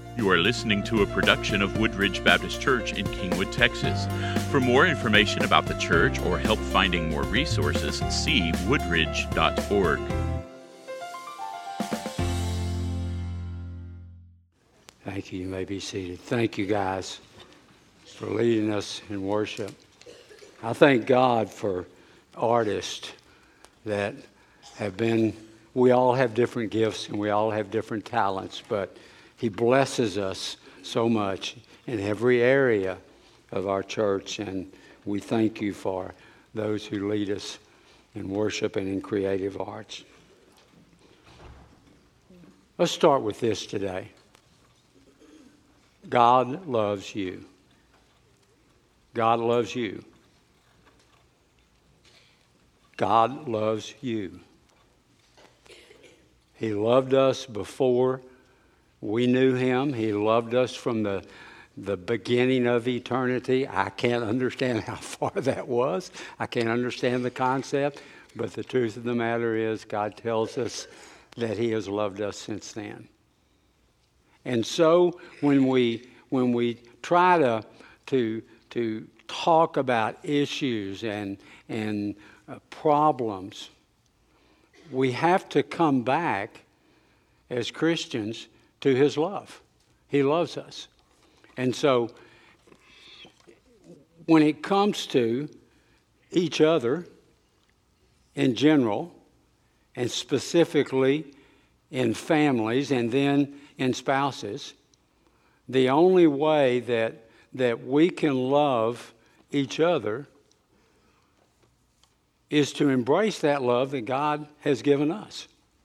You are listening to a production of Woodridge Baptist Church in Kingwood, Texas. For more information about the church or help finding more resources, see woodridge.org. Thank you. You may be seated. Thank you, guys, for leading us in worship. I thank God for artists that have been, we all have different gifts and we all have different talents, but He blesses us so much in every area of our church, and we thank you for those who lead us in worship and in creative arts. Let's start with this today. God loves you. God loves you. God loves you. He loved us before we knew Him. He loved us from the beginning of eternity. I can't understand how far that was. I can't understand the concept. But the truth of the matter is, God tells us that He has loved us since then. And so when we try to talk about issues and problems, we have to come back as Christians to His love. He loves us. And so when it comes to each other in general, and specifically in families and then in spouses, the only way that we can love each other is to embrace that love that God has given us.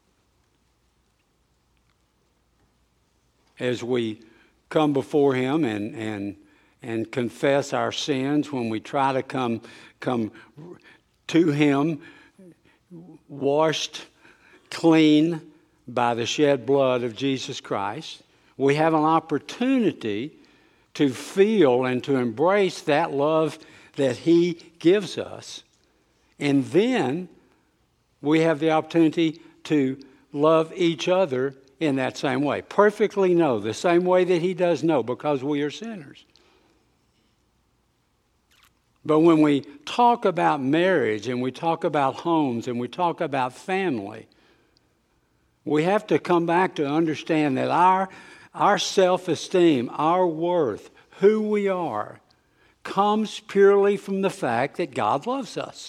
As we come before Him and confess our sins, when we try to come to Him washed clean by the shed blood of Jesus Christ, we have an opportunity to feel and to embrace that love that He gives us. And then we have the opportunity to love each other in that same way. Perfectly know, the same way that He does know, because we are sinners. But when we talk about marriage and we talk about homes and we talk about family, we have to come back to understand that our self-esteem, our worth, who we are, comes purely from the fact that God loves us.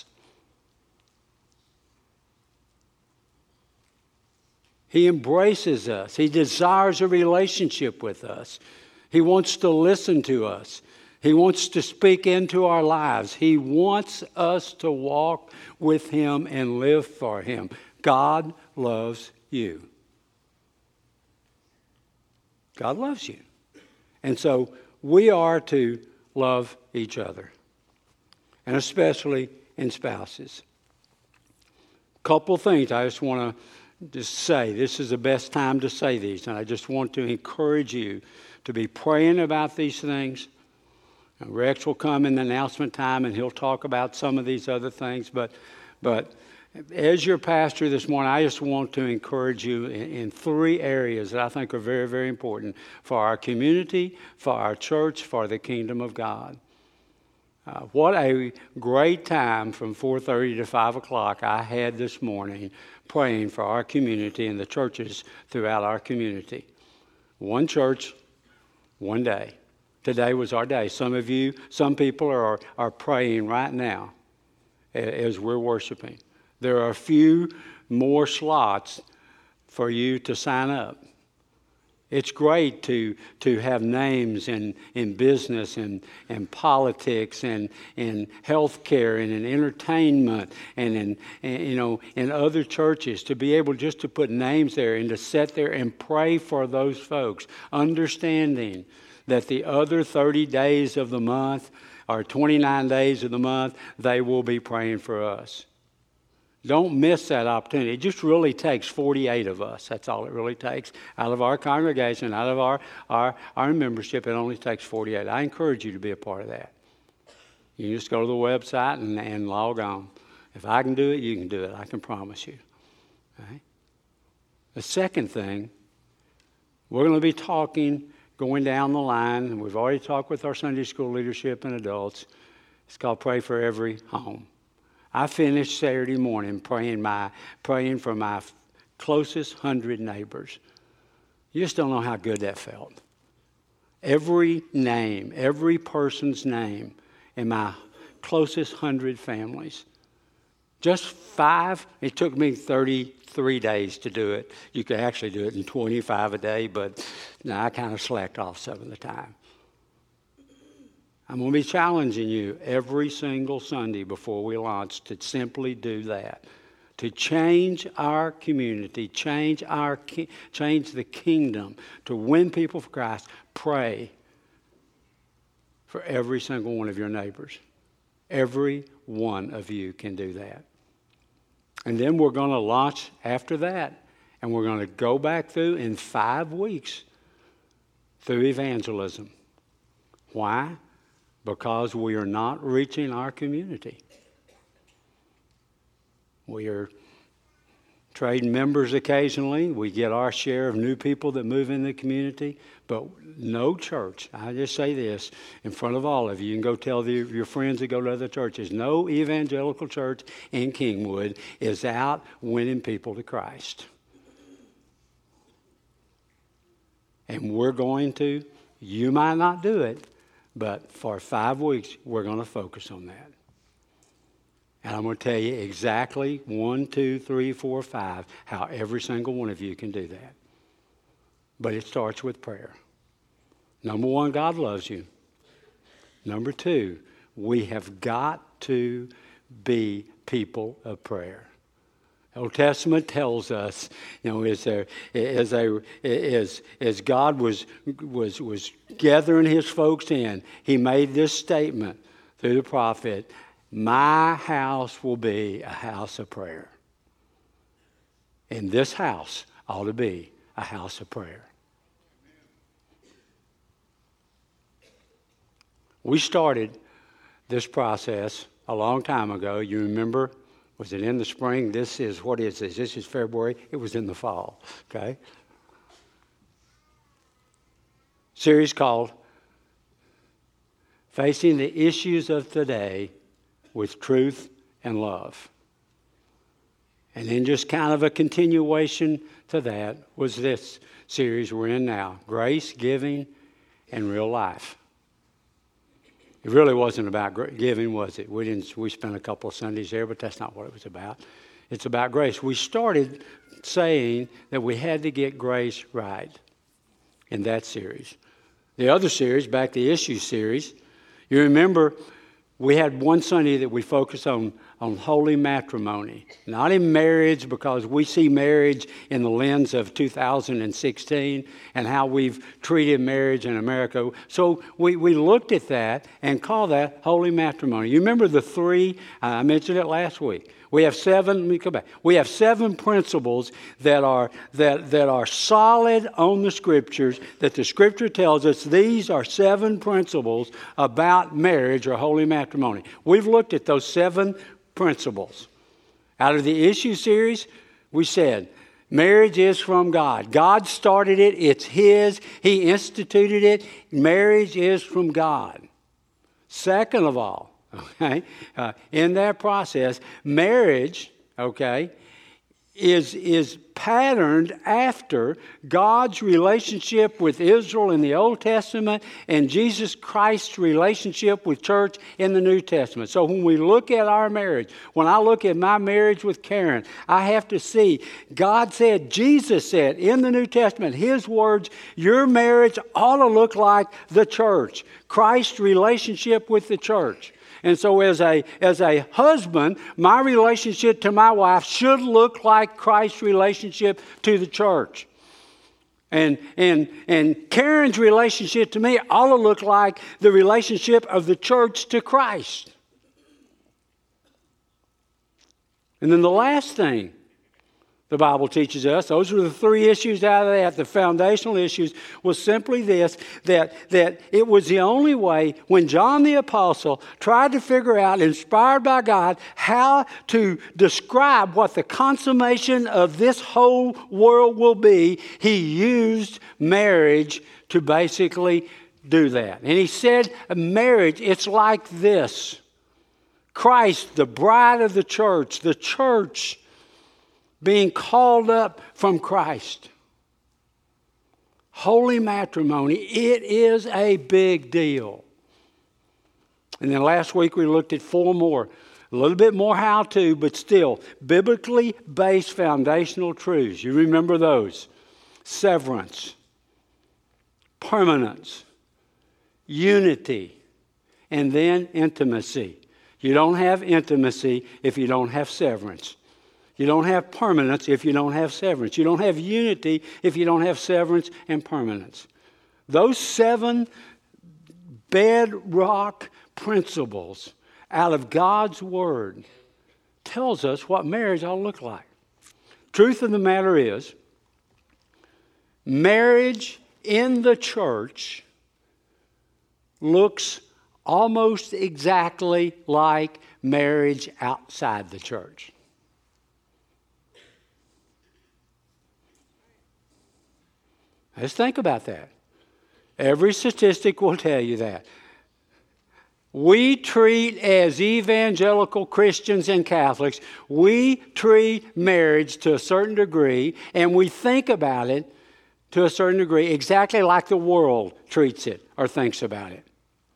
He embraces us. He desires a relationship with us. He wants to listen to us. He wants to speak into our lives. He wants us to walk with Him and live for Him. God loves you. God loves you. And so we are to love each other, and especially in spouses. Couple things I just want to say. This is the best time to say these, and I just want to encourage you to be praying about these things. And Rex will come in the announcement time, and he'll talk about some of these other things. But as your pastor this morning, I just want to encourage you in three areas that I think are very, very important for our community, for our church, for the kingdom of God. What a great time from 4:30 to 5 o'clock I had this morning praying for our community and the churches throughout our community. One church, one day. Today was our day. Some people are praying right now as we're worshiping. There are a few more slots for you to sign up. It's great to have names in business and politics and in healthcare and in entertainment and in other churches, to be able just to put names there and to sit there and pray for those folks, understanding that the other 30 days of the month or 29 days of the month, they will be praying for us. Don't miss that opportunity. It just really takes 48 of us. That's all it really takes. Out of our congregation, out of our membership, it only takes 48. I encourage you to be a part of that. You just go to the website and log on. If I can do it, you can do it. I can promise you. Right? The second thing, we're going to be talking going down the line, and we've already talked with our Sunday school leadership and adults. It's called Pray for Every Home. I finished Saturday morning praying for my closest 100 neighbors. You just don't know how good that felt. Every name, every person's name in my closest 100 families. Just 5, it took me 33 days to do it. You could actually do it in 25 a day, but now I kind of slacked off some of the time. I'm going to be challenging you every single Sunday before we launch to simply do that. To change our community, change the kingdom, to win people for Christ. Pray for every single one of your neighbors. Every one of you can do that. And then we're going to launch after that. And we're going to go back through in 5 weeks through evangelism. Why? Because we are not reaching our community. We are trading members occasionally. We get our share of new people that move in the community. But no church, I just say this in front of all of you, you can go tell your friends that go to other churches, no evangelical church in Kingwood is out winning people to Christ. And we're going to, you might not do it, but for 5 weeks, we're going to focus on that. And I'm going to tell you exactly 1, 2, 3, 4, 5, how every single one of you can do that. But it starts with prayer. Number 1, God loves you. Number 2, we have got to be people of prayer. The Old Testament tells us, as God was gathering his folks in, he made this statement through the prophet, my house will be a house of prayer. And this house ought to be a house of prayer. We started this process a long time ago. You remember? Was it in the spring? What is this? This is February. It was in the fall, okay? Series called Facing the Issues of Today with Truth and Love. And then just kind of a continuation to that was this series we're in now, Grace, Giving, and Real Life. It really wasn't about giving, was it? We spent a couple of Sundays there, but that's not what it was about. It's about grace. We started saying that we had to get grace right in that series. The other series, back to the Issues series, you remember we had one Sunday that we focused on holy matrimony. Not in marriage, because we see marriage in the lens of 2016 and how we've treated marriage in America. So we looked at that and called that holy matrimony. You remember the 3, I mentioned it last week. We have 7, let me come back. We have 7 principles that are solid on the Scriptures, that the Scripture tells us these are 7 principles about marriage or holy matrimony. We've looked at those 7 principles. Out of the Issue series, we said, marriage is from God. God started it. It's His. He instituted it. Marriage is from God. Second of all, okay, in that process, marriage, okay, is patterned after God's relationship with Israel in the Old Testament and Jesus Christ's relationship with church in the New Testament. So when we look at our marriage, when I look at my marriage with Karen, I have to see God said, Jesus said in the New Testament, His words, your marriage ought to look like the church, Christ's relationship with the church. And so as a husband, my relationship to my wife should look like Christ's relationship to the church. And Karen's relationship to me ought to look like the relationship of the church to Christ. And then the last thing the Bible teaches us, those were the 3 issues out of that. The foundational issues was simply this, that it was the only way when John the Apostle tried to figure out, inspired by God, how to describe what the consummation of this whole world will be, he used marriage to basically do that. And he said, marriage, it's like this. Christ, the bride of the church being called up from Christ. Holy matrimony, it is a big deal. And then last week we looked at 4 more. A little bit more how-to, but still, biblically based foundational truths. You remember those. Severance, permanence, unity, and then intimacy. You don't have intimacy if you don't have severance. You don't have permanence if you don't have severance. You don't have unity if you don't have severance and permanence. Those 7 bedrock principles out of God's Word tells us what marriage ought to look like. Truth of the matter is, marriage in the church looks almost exactly like marriage outside the church. Let's think about that. Every statistic will tell you that. We treat, as evangelical Christians and Catholics, we treat marriage to a certain degree, and we think about it to a certain degree exactly like the world treats it or thinks about it.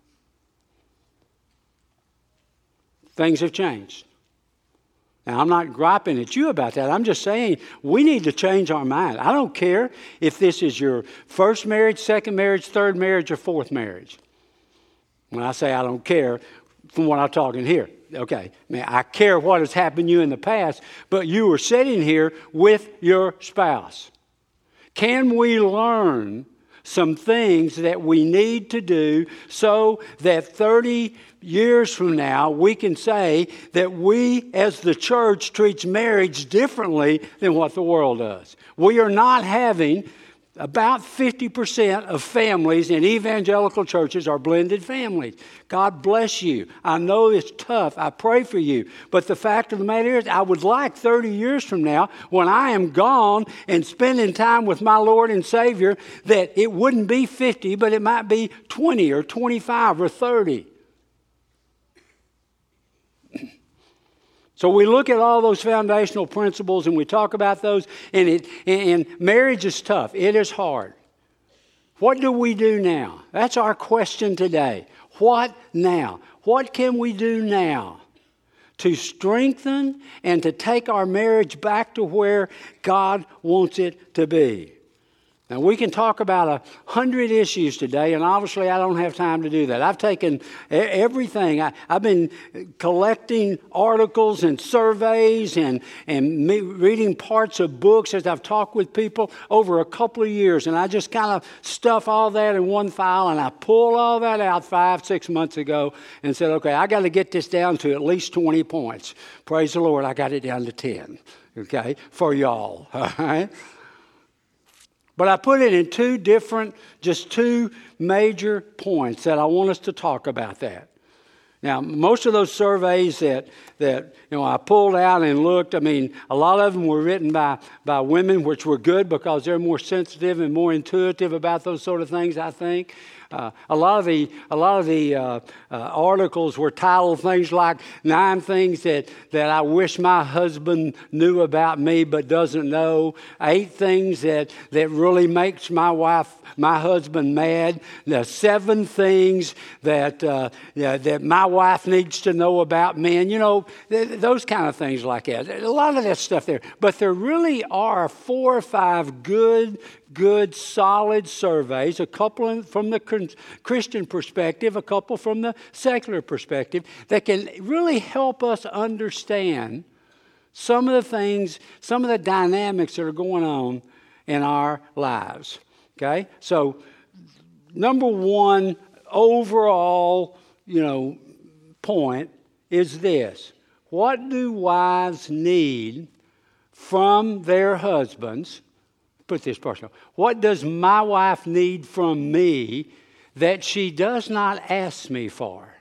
Things have changed. Now, I'm not griping at you about that. I'm just saying we need to change our mind. I don't care if this is your first marriage, second marriage, third marriage, or fourth marriage. When I say I don't care, from what I'm talking here, okay, man, I care what has happened to you in the past, but you were sitting here with your spouse. Can we learn some things that we need to do so that 30 years from now we can say that we as the church treats marriage differently than what the world does? We are not having about 50% of families in evangelical churches are blended families. God bless you. I know it's tough. I pray for you. But the fact of the matter is, I would like 30 years from now, when I am gone and spending time with my Lord and Savior, that it wouldn't be 50, but it might be 20 or 25 or 30. So we look at all those foundational principles and we talk about those, and marriage is tough. It is hard. What do we do now? That's our question today. What now? What can we do now to strengthen and to take our marriage back to where God wants it to be? Now, we can talk about 100 issues today, and obviously I don't have time to do that. I've taken everything. I've been collecting articles and surveys and reading parts of books as I've talked with people over a couple of years, and I just kind of stuff all that in one file, and I pulled all that out 5-6 months ago and said, okay, I got to get this down to at least 20 points. Praise the Lord, I got it down to 10, okay, for y'all, all right? But I put it in two major points that I want us to talk about that. Now, most of those surveys that I pulled out and looked, I mean, a lot of them were written by women, which were good because they're more sensitive and more intuitive about those sort of things, I think. A lot of the articles were titled things like 9 things that I wish my husband knew about me but doesn't know. 8 things that really makes my husband mad. 7 things that my wife needs to know about me. And, those kind of things like that. A lot of that stuff there. But there really are 4 or 5 good, solid surveys, a couple from the Christian perspective, a couple from the secular perspective, that can really help us understand some of the things, some of the dynamics that are going on in our lives. Okay? So, number 1 overall, point is this. What do wives need from their husbands? Put this personal. What does my wife need from me that she does not ask me for?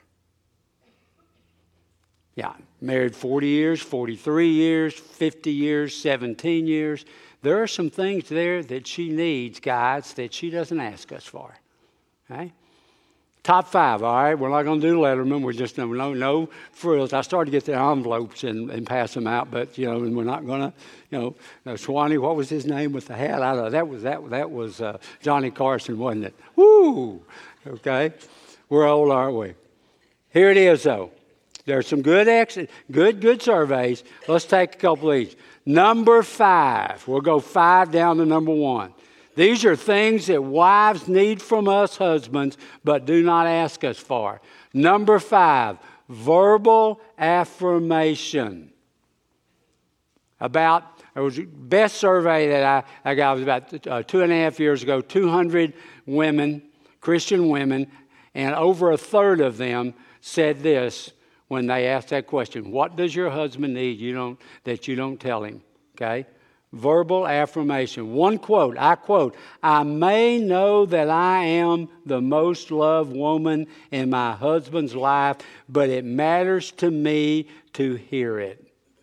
Yeah, married 40 years, 43 years, 50 years, 17 years. There are some things there that she needs, guys, that she doesn't ask us for. Okay? Top 5, all right? We're not going to do Letterman. We're just no frills. I started to get the envelopes and pass them out, but, and we're not going to, Swanee, what was his name with the hat? I don't know. That was Johnny Carson, wasn't it? Woo! Okay? We're old, aren't we? Here it is, though. There's some good surveys. Let's take a couple of these. Number 5. We'll go 5 down to number 1. These are things that wives need from us husbands, but do not ask us for. Number 5, verbal affirmation. It was the best survey that I got was about 2.5 years ago, 200 women, Christian women, and over a third of them said this when they asked that question. What does your husband need that you don't tell him? Okay? Verbal affirmation. One quote, I quote, I may know that I am the most loved woman in my husband's life, but it matters to me to hear it.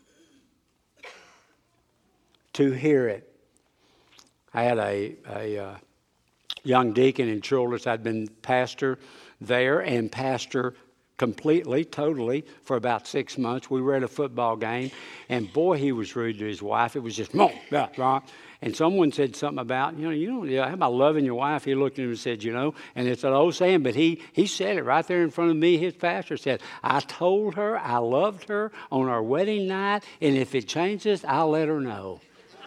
To hear it. I had a young deacon in Childress. I'd been pastor there and pastor completely, totally, for about 6 months. We were at a football game, and boy, he was rude to his wife. It was just, and someone said something about, how about loving your wife? He looked at him and said, and it's an old saying, but he said it right there in front of me. His pastor said, I told her I loved her on our wedding night, and if it changes, I'll let her know.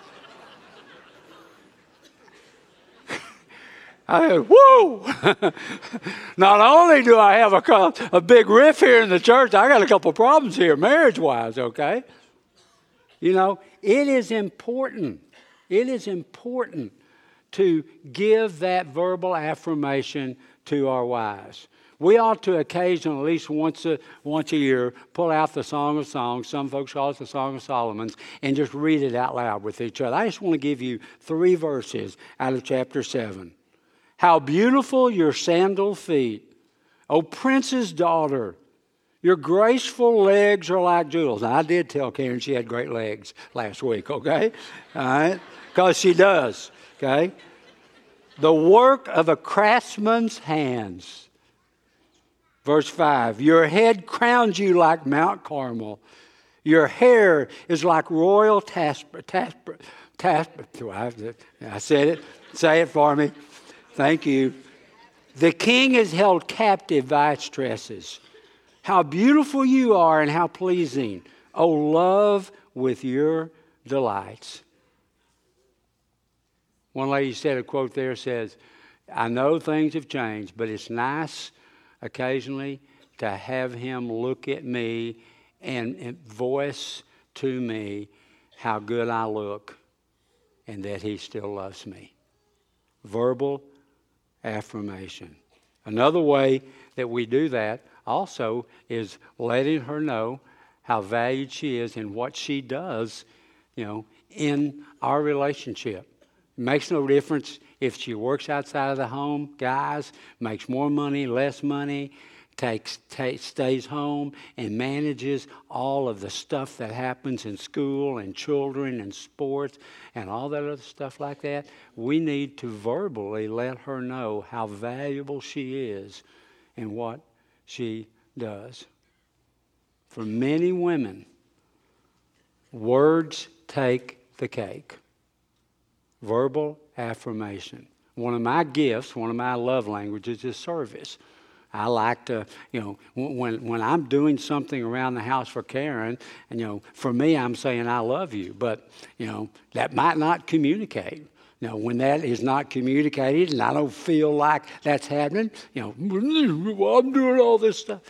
I go, whoa! Not only do I have a big riff here in the church, I got a couple problems here, marriage-wise, okay? It is important. It is important to give that verbal affirmation to our wives. We ought to occasionally, at least once a year, pull out the Song of Songs. Some folks call it the Song of Solomon, and just read it out loud with each other. I just want to give you 3 verses out of chapter 7. How beautiful your sandal feet, O prince's daughter. Your graceful legs are like jewels. Now, I did tell Karen she had great legs last week, okay? All right? Because she does, okay? The work of a craftsman's hands. Verse 5, your head crowns you like Mount Carmel. Your hair is like royal I said it. Say it for me. Thank you. The king is held captive by its tresses. How beautiful you are and how pleasing, O love, with your delights. One lady said a quote there says, I know things have changed, but it's nice occasionally to have him look at me and voice to me how good I look and that he still loves me. Verbal affirmation. Another way that we do that also is letting her know how valued she is and what she does, in our relationship. It makes no difference if she works outside of the home, guys, makes more money, less money, stays home and manages all of the stuff that happens in school and children and sports and all that other stuff like that. We need to verbally let her know how valuable she is and what she does. For many women, words take the cake. Verbal affirmation. One of my gifts, one of my love languages is service. I like to, when I'm doing something around the house for Karen, and, for me, I'm saying I love you. But, that might not communicate. When that is not communicated and I don't feel like that's happening, I'm doing all this stuff.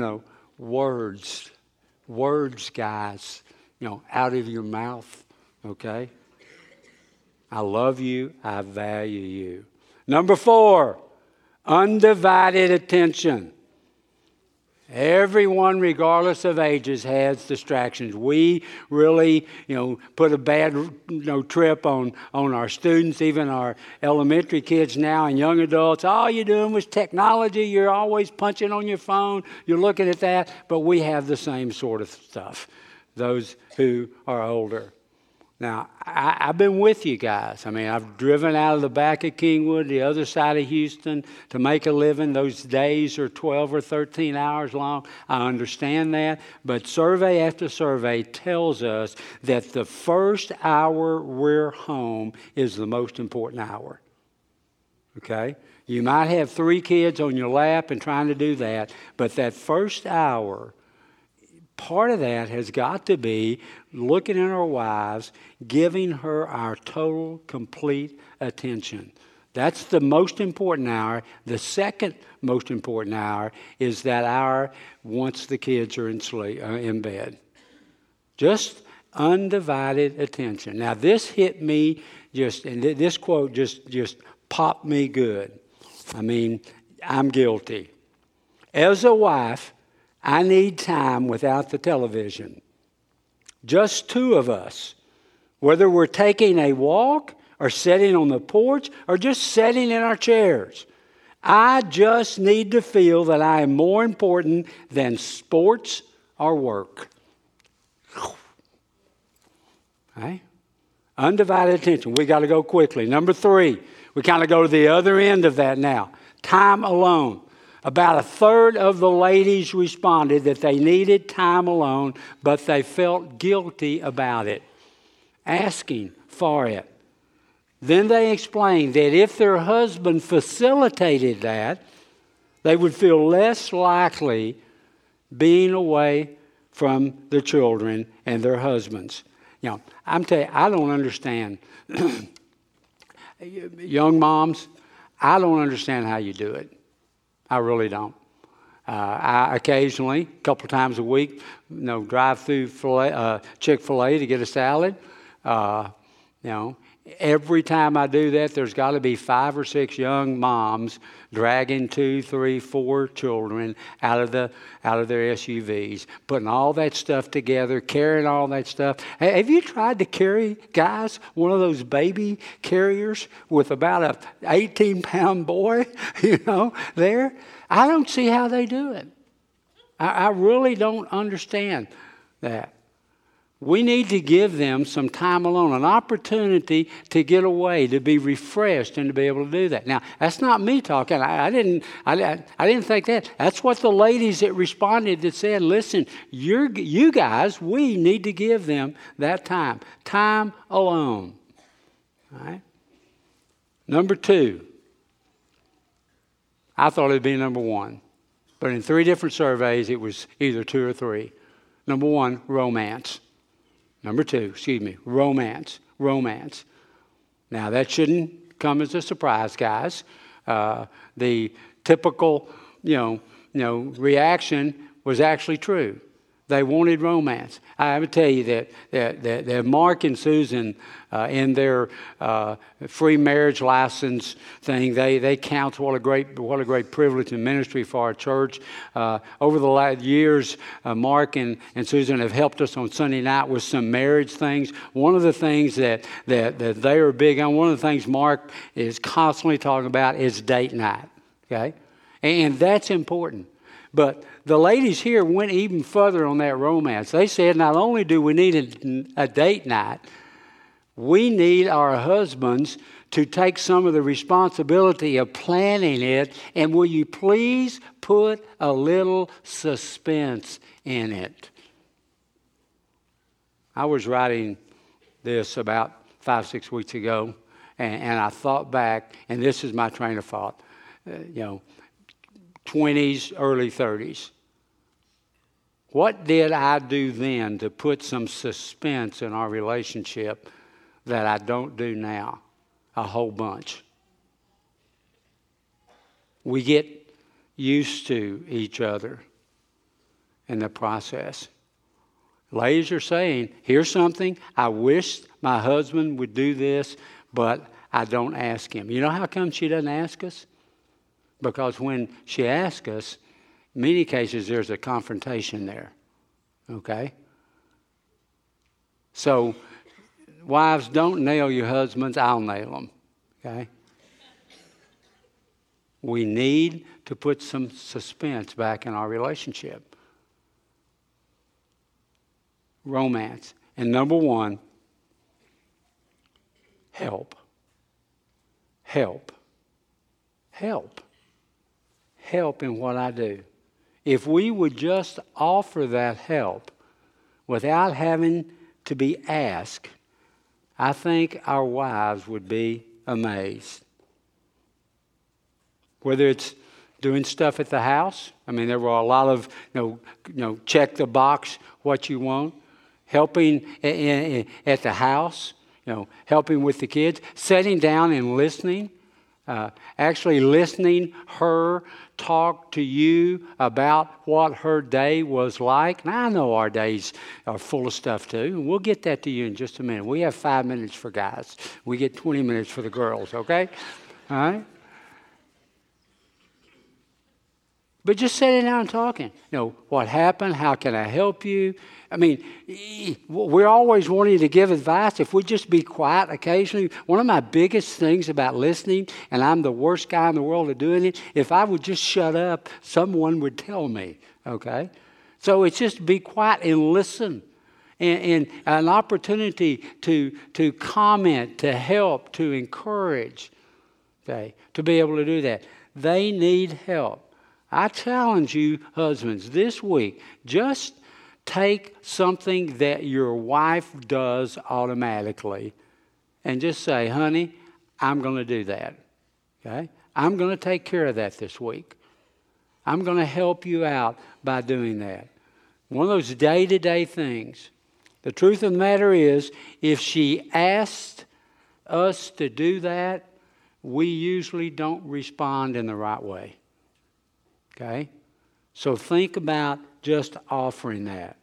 Words, guys, out of your mouth, okay? I love you. I value you. Number 4. Undivided attention. Everyone, regardless of ages, has distractions. We really, put a bad, trip on our students, even our elementary kids now and young adults. All you're doing was technology. You're always punching on your phone. You're looking at that. But we have the same sort of stuff, those who are older. Now, I've been with you guys. I mean, I've driven out of the back of Kingwood, the other side of Houston, to make a living. Those days are 12 or 13 hours long. I understand that. But survey after survey tells us that the first hour we're home is the most important hour. Okay? You might have 3 kids on your lap and trying to do that, but that first hour, part of that has got to be looking at our wives, giving her our total, complete attention. That's the most important hour. The second most important hour is that hour once the kids are in bed. Just undivided attention. Now, this hit me and this quote just popped me good. I mean, I'm guilty. As a wife, I need time without the television. Just 2 of us. Whether we're taking a walk or sitting on the porch or just sitting in our chairs. I just need to feel that I am more important than sports or work. Right? Undivided attention. We got to go quickly. Number 3, we kind of go to the other end of that now. Time alone. About a third of the ladies responded that they needed time alone, but they felt guilty about it, asking for it. Then they explained that if their husband facilitated that, they would feel less likely being away from their children and their husbands. You know, I'm telling you, I don't understand. Young moms, I don't understand how you do it. I really don't. I occasionally, a couple times a week, drive through Chick-fil-A to get a salad. Every time I do that, there's got to be 5 or 6 young moms dragging 2, 3, 4 children out of their SUVs, putting all that stuff together, carrying all that stuff. Hey, have you tried to carry, guys, one of those baby carriers with about a 18-pound boy, there? I don't see how they do it. I really don't understand that. We need to give them some time alone, an opportunity to get away, to be refreshed, and to be able to do that. Now, that's not me talking. I didn't think that. That's what the ladies that responded that said, listen, you guys, we need to give them that time. Time alone. All right? Number 2. I thought it would be number 1. But in 3 different surveys, it was either 2 or 3. Number 1, romance. Number 2, romance. Romance. Now, that shouldn't come as a surprise, guys. The typical, reaction was actually true. They wanted romance. I would tell you that Mark and Susan, in their free marriage license thing, they count what a great privilege and ministry for our church. Over the last years, Mark and Susan have helped us on Sunday night with some marriage things. One of the things that they are big on, one of the things Mark is constantly talking about is date night. Okay, and that's important. But the ladies here went even further on that romance. They said not only do we need a date night, we need our husbands to take some of the responsibility of planning it, and will you please put a little suspense in it? I was writing this about 5-6 weeks ago, and I thought back, and this is my train of thought, 20s, early 30s. What did I do then to put some suspense in our relationship that I don't do now? A whole bunch. We get used to each other in the process. Ladies are saying, here's something, I wish my husband would do this, but I don't ask him. You know how come she doesn't ask us? Because when she asks us, in many cases there's a confrontation there. Okay? So, wives, don't nail your husbands, I'll nail them. Okay? We need to put some suspense back in our relationship. Romance. And number 1, help. Help. Help. Help in what I do. If we would just offer that help without having to be asked, I think our wives would be amazed. Whether it's doing stuff at the house, I mean, there were a lot of, check the box what you want. Helping at the house, helping with the kids, sitting down and listening. Actually listening her talk to you about what her day was like. Now, I know our days are full of stuff too, and we'll get that to you in just a minute. We have 5 minutes for guys. We get 20 minutes for the girls, okay? All right? But just sitting down and talking. What happened? How can I help you? I mean, we're always wanting to give advice. If we just be quiet occasionally, one of my biggest things about listening, and I'm the worst guy in the world at doing it, if I would just shut up, someone would tell me, okay? So it's just be quiet and listen. And an opportunity to comment, to help, to encourage, okay, to be able to do that. They need help. I challenge you, husbands, this week, just take something that your wife does automatically and just say, honey, I'm going to do that. Okay? I'm going to take care of that this week. I'm going to help you out by doing that. One of those day-to-day things. The truth of the matter is, if she asked us to do that, we usually don't respond in the right way. Okay? So think about just offering that.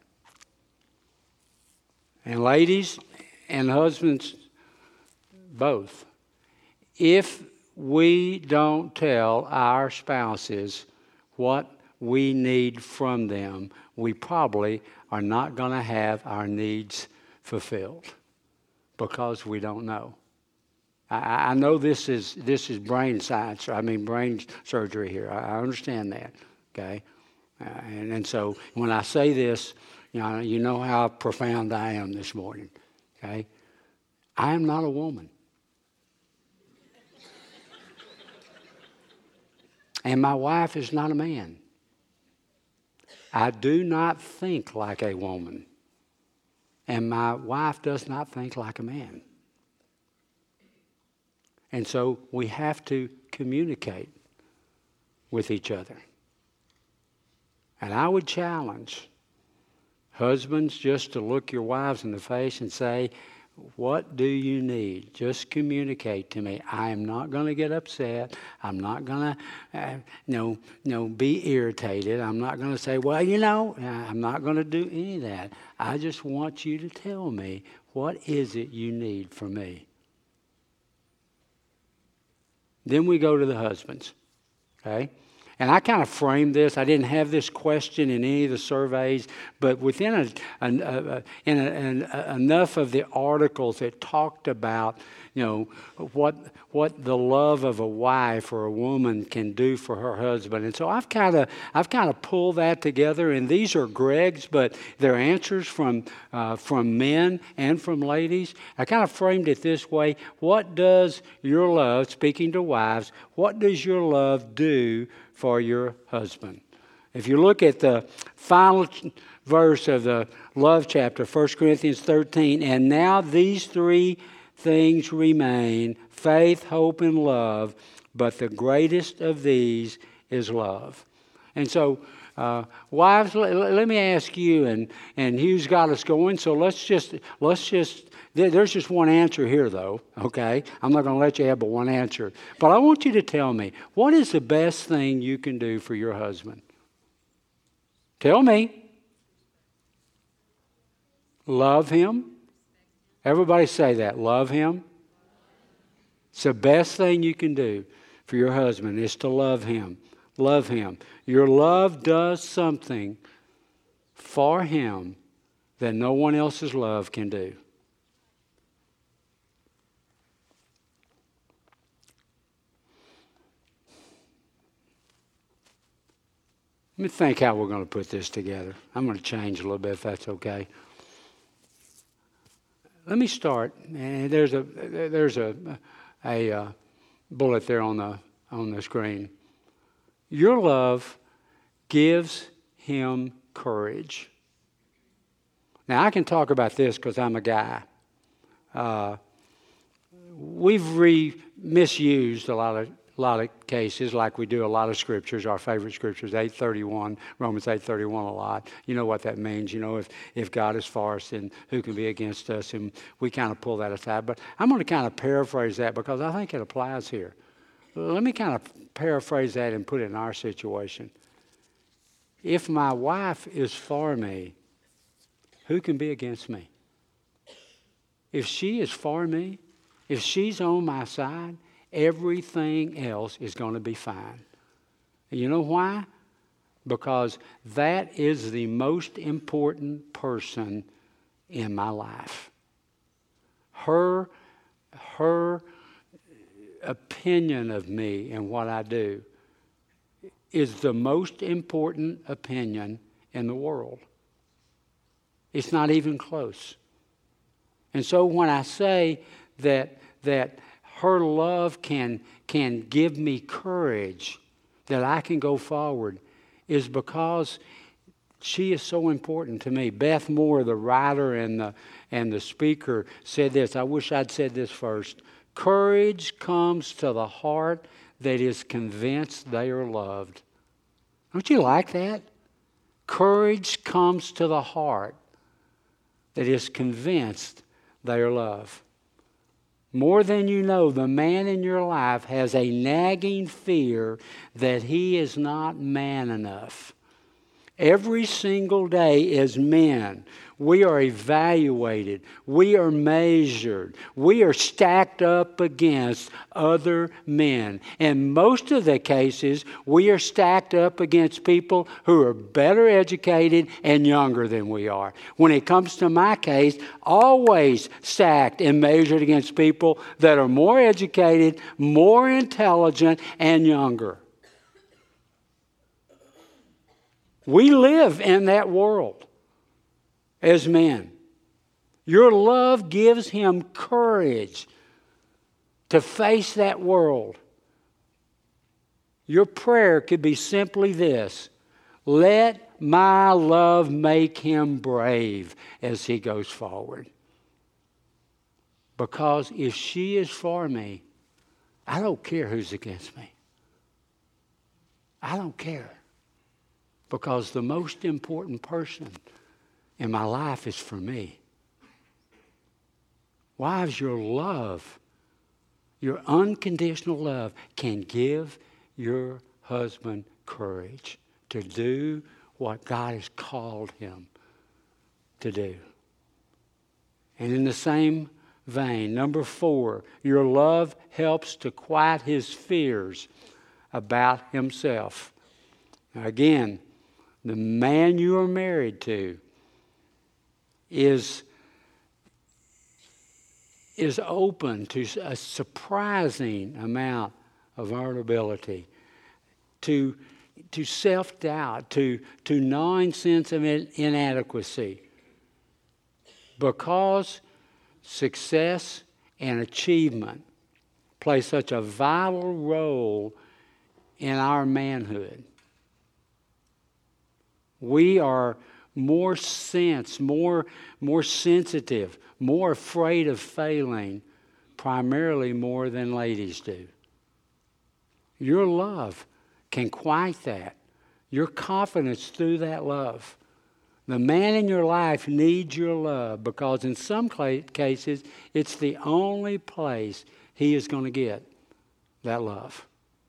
And ladies and husbands, both, if we don't tell our spouses what we need from them, we probably are not going to have our needs fulfilled because we don't know. I know this is brain science. Brain surgery here. I understand that. Okay, and so when I say this, you know how profound I am this morning. Okay, I am not a woman, and my wife is not a man. I do not think like a woman, and my wife does not think like a man. And so we have to communicate with each other. And I would challenge husbands just to look your wives in the face and say, what do you need? Just communicate to me. I am not going to get upset. I'm not going to, be irritated. I'm not going to say, I'm not going to do any of that. I just want you to tell me, what is it you need from me? Then we go to the husbands, okay? And I kind of framed this. I didn't have this question in any of the surveys, but within enough of the articles that talked about, what the love of a wife or a woman can do for her husband. And so I've kind of pulled that together. And these are Greg's, but they're answers from men and from ladies. I kind of framed it this way: what does your love, speaking to wives, what does your love do for your husband? If you look at the final verse of the love chapter, 1 Corinthians 13, and now these three things remain: faith, hope, and love, but the greatest of these is love. And so, wives, let me ask you, and Hugh's got us going, so let's just, there's just one answer here though, okay? I'm not going to let you have but one answer. But I want you to tell me, what is the best thing you can do for your husband? Tell me. Love him. Everybody say that. Love him. It's the best thing you can do for your husband is to love him. Love him. Your love does something for him that no one else's love can do. Let me think how we're going to put this together. I'm going to change a little bit if that's okay. let me start. And there's a bullet there on the screen. Your love gives him courage. Now, I can talk about this because I'm a guy. We've misused a lot of cases, like we do a lot of scriptures. Our favorite scriptures, 8:31, Romans 8:31 a lot. You know what that means. You know, if God is for us, then who can be against us? And we kind of pull that aside. But I'm going to kind of paraphrase that because I think it applies here. Let me kind of paraphrase that and put it in our situation. If my wife is for me, who can be against me? If she is for me, if she's on my side, everything else is going to be fine. And you know why? Because that is the most important person in my life. Her opinion of me and what I do is the most important opinion in the world. It's not even close. And so when I say that her love can give me courage, that I can go forward, is because she is so important to me. Beth Moore, the writer and the speaker, said this. I wish I'd said this first. Courage comes to the heart that is convinced they are loved. Don't you like that? Courage comes to the heart that is convinced they are loved. More than you know, the man in your life has a nagging fear that he is not man enough. Every single day as men, we are evaluated, we are measured, we are stacked up against other men. In most of the cases, we are stacked up against people who are better educated and younger than we are. When it comes to my case, always stacked and measured against people that are more educated, more intelligent, and younger. We live in that world as men. Your love gives him courage to face that world. Your prayer could be simply this: let my love make him brave as he goes forward. Because if she is for me, I don't care who's against me. I don't care. Because the most important person in my life is for me. Wives, your love, your unconditional love can give your husband courage to do what God has called him to do. And in the same vein, number 4, your love helps to quiet his fears about himself. Now again, the man you are married to is open to a surprising amount of vulnerability, to self-doubt, to gnawing sense of inadequacy. Because success and achievement play such a vital role in our manhood. We are more sensitive, more afraid of failing, primarily more than ladies do. Your love can quiet that. Your confidence through that love. The man in your life needs your love because in some cases, it's the only place he is going to get that love.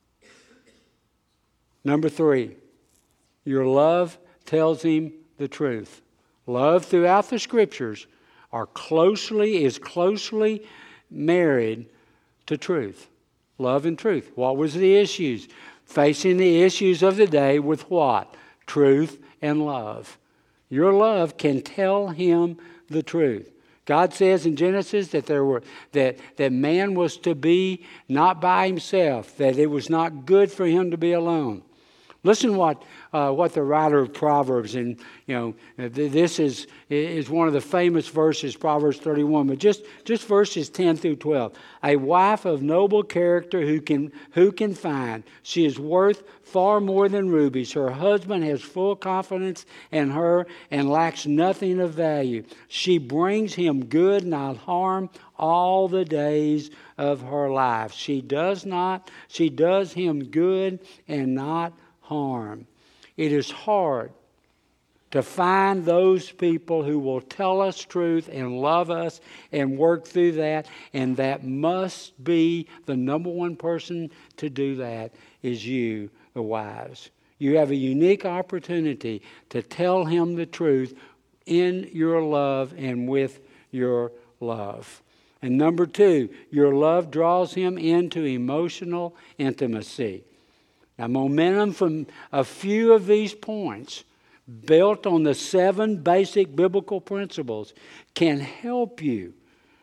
Number 3, your love tells him the truth. Love throughout the Scriptures is closely married to truth. Love and truth. What was the issues? Facing the issues of the day with what? Truth and love. Your love can tell him the truth. God says in Genesis that man was to be not by himself, that it was not good for him to be alone. Listen what the writer of Proverbs, and this is one of the famous verses, Proverbs 31, but just verses 10 through 12. A wife of noble character who can find? She is worth far more than rubies. Her husband has full confidence in her and lacks nothing of value. She brings him good, not harm, all the days of her life. She does him good and not harm. It is hard to find those people who will tell us truth and love us and work through that, and that must be the number one person to do that is you, the wives. You have a unique opportunity to tell him the truth in your love and with your love. And number two, your love draws him into emotional intimacy. Now, momentum from a few of these points, built on the 7 basic biblical principles, can help you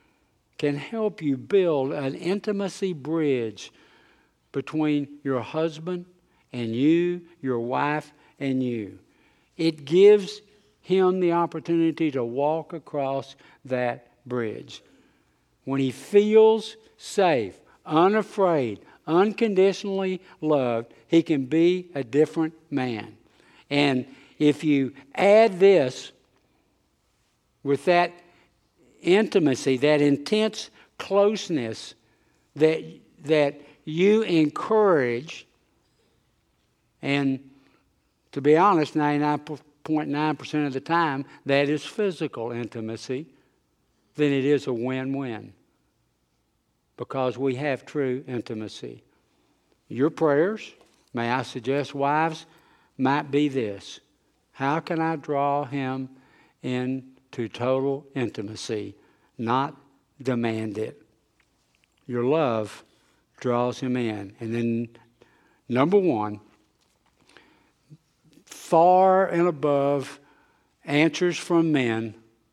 build an intimacy bridge between your husband and you, your wife and you. It gives him the opportunity to walk across that bridge. When he feels safe, unafraid, unconditionally loved, he can be a different man. And if you add this with that intimacy, that intense closeness that you encourage, and to be honest, 99.9% of the time, that is physical intimacy, then it is a win-win. Because we have true intimacy. Your prayers, may I suggest, wives, might be this: how can I draw him into total intimacy, not demand it? Your love draws him in. And then, number one, far and above answers from men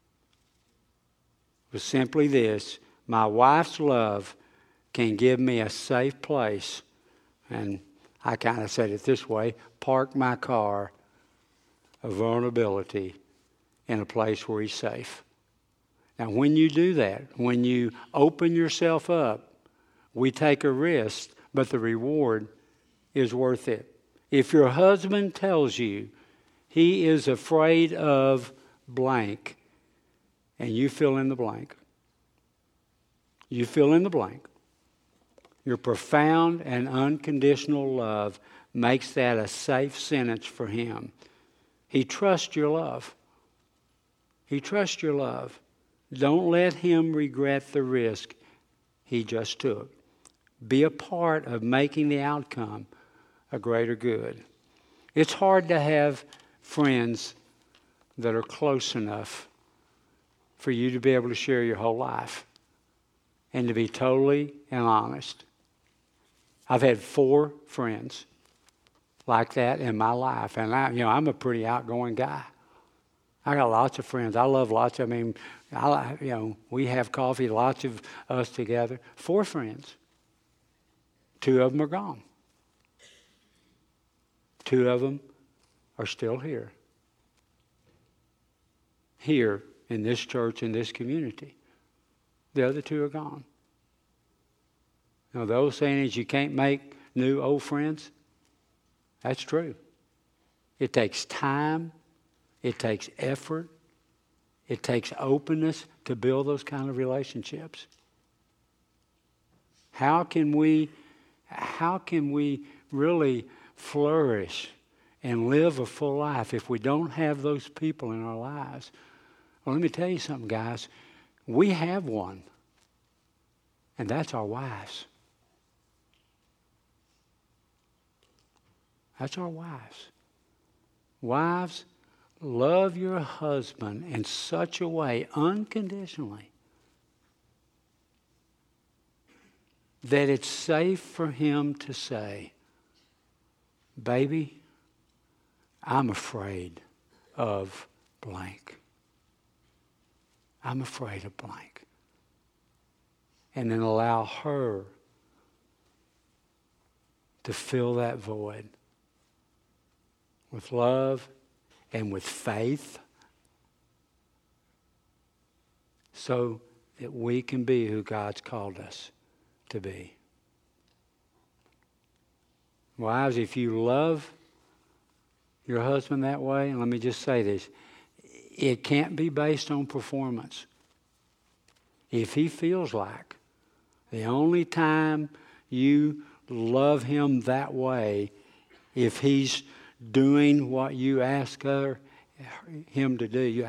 was simply this: my wife's love can give me a safe place, and I kind of said it this way, park my car of vulnerability in a place where he's safe. Now, when you do that, when you open yourself up, we take a risk, but the reward is worth it. If your husband tells you he is afraid of blank, and you fill in the blank, you fill in the blank. Your profound and unconditional love makes that a safe sentence for him. He trusts your love. He trusts your love. Don't let him regret the risk he just took. Be a part of making the outcome a greater good. It's hard to have friends that are close enough for you to be able to share your whole life and to be totally and honest. I've had 4 friends like that in my life, and I'm a pretty outgoing guy. I got lots of friends. I love lots. We have coffee, lots of us together. 4 friends. 2 of them are gone. 2 of them are still here. Here in this church, in this community. The other 2 are gone. Now, the old saying is you can't make new old friends. That's true. It takes time. It takes effort. It takes openness to build those kind of relationships. How can we really flourish and live a full life if we don't have those people in our lives? Well, let me tell you something, guys. We have one, and that's our wives. That's our wives. Wives, love your husband in such a way, unconditionally, that it's safe for him to say, baby, I'm afraid of blank. I'm afraid of blank. And then allow her to fill that void with love, and with faith, so that we can be who God's called us to be. Wives, if you love your husband that way, and let me just say this, it can't be based on performance. If he feels like the only time you love him that way, if he's doing what you ask him to do,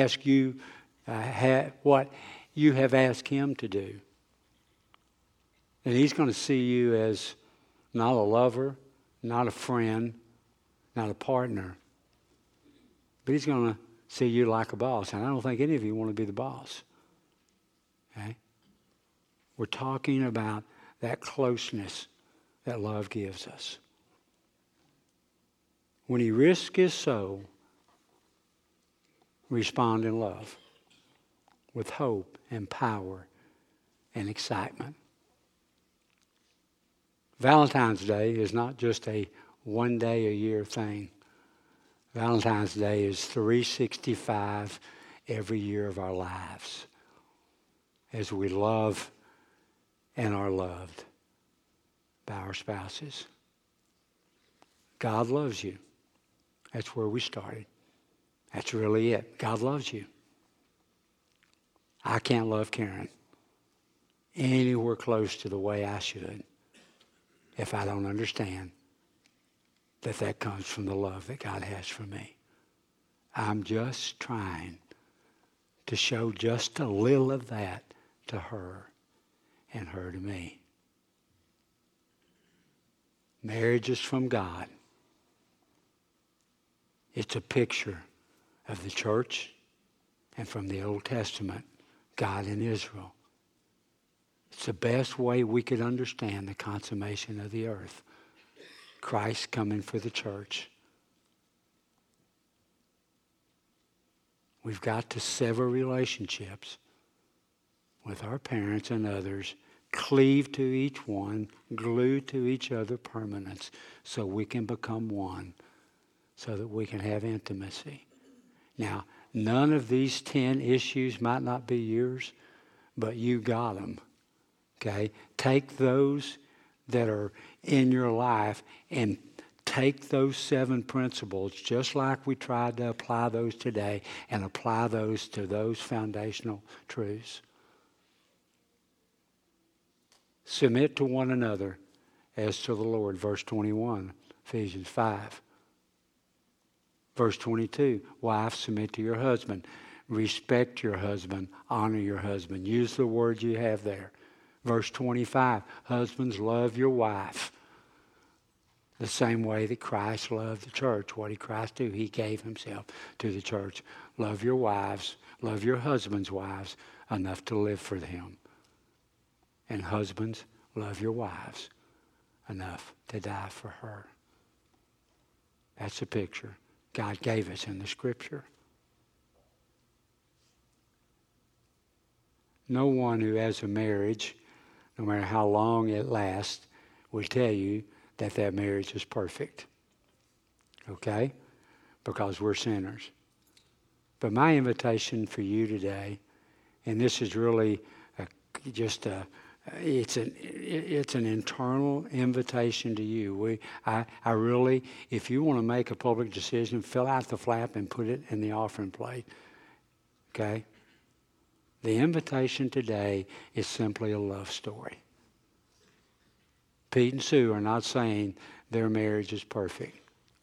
what you have asked him to do, then he's going to see you as not a lover, not a friend, not a partner, but he's going to see you like a boss. And I don't think any of you want to be the boss. Okay? We're talking about that closeness that love gives us. When he risked his soul, respond in love with hope and power and excitement. Valentine's Day is not just a one day a year thing. Valentine's Day is 365 every year of our lives as we love and are loved by our spouses. God loves you. That's where we started. That's really it. God loves you. I can't love Karen anywhere close to the way I should if I don't understand that comes from the love that God has for me. I'm just trying to show just a little of that to her and her to me. Marriage is from God. It's a picture of the church and from the Old Testament, God in Israel. It's the best way we could understand the consummation of the earth. Christ coming for the church. We've got to sever relationships with our parents and others, cleave to each one, glue to each other permanence, so we can become one, so that we can have intimacy. Now, none of these 10 issues might not be yours, but you got them. Okay? Take those that are in your life and take those 7 principles, just like we tried to apply those today, and apply those to those foundational truths. Submit to one another as to the Lord, verse 21, Ephesians 5. Verse 22, wives, submit to your husband. Respect your husband. Honor your husband. Use the word you have there. Verse 25, husbands, love your wife the same way that Christ loved the church. What did Christ do? He gave himself to the church. Love your wives, love your husbands' wives enough to live for them. And husbands, love your wives enough to die for her. That's a picture God gave us in the Scripture. No one who has a marriage, no matter how long it lasts, will tell you that that marriage is perfect. Okay? Because we're sinners. But my invitation for you today, and this is really it's an internal invitation to you. I really, if you want to make a public decision, fill out the flap and put it in the offering plate. Okay? The invitation today is simply a love story. Pete and Sue are not saying their marriage is perfect.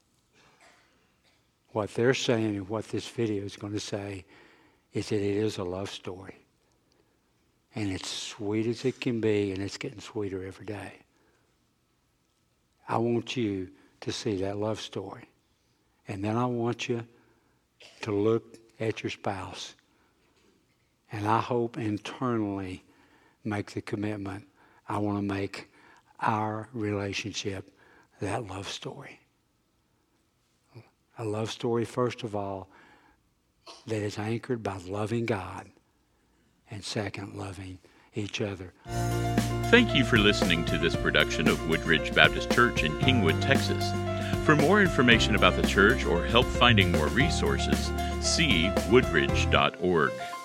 What they're saying and what this video is going to say is that it is a love story. And it's sweet as it can be, and it's getting sweeter every day. I want you to see that love story. And then I want you to look at your spouse. And I hope internally make the commitment. I want to make our relationship that love story. A love story, first of all, that is anchored by loving God. And second, loving each other. Thank you for listening to this production of Woodridge Baptist Church in Kingwood, Texas. For more information about the church or help finding more resources, see woodridge.org.